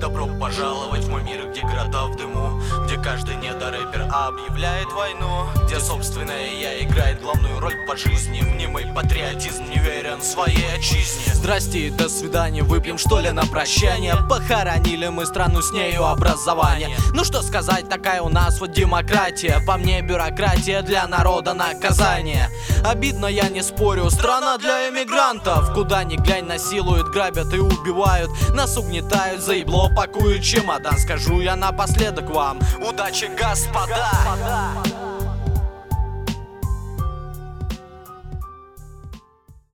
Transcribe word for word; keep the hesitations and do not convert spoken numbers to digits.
Добро пожаловать в мой мир, где города в дыму, где каждый недорэпер объявляет войну, где собственная я играет главную роль по жизни. Мне мой патриотизм не верен своей отчизне. Здрасте и до свидания, выпьем что ли на прощание. Похоронили мы страну, с нею образование. Ну что сказать, такая у нас вот демократия. По мне бюрократия, для народа наказание. Обидно, я не спорю, страна для эмигрантов. Куда ни глянь, насилуют, грабят и убивают. Нас угнетают, заебло пакуют чемодан. Скажу я напоследок вам: удачи, господа!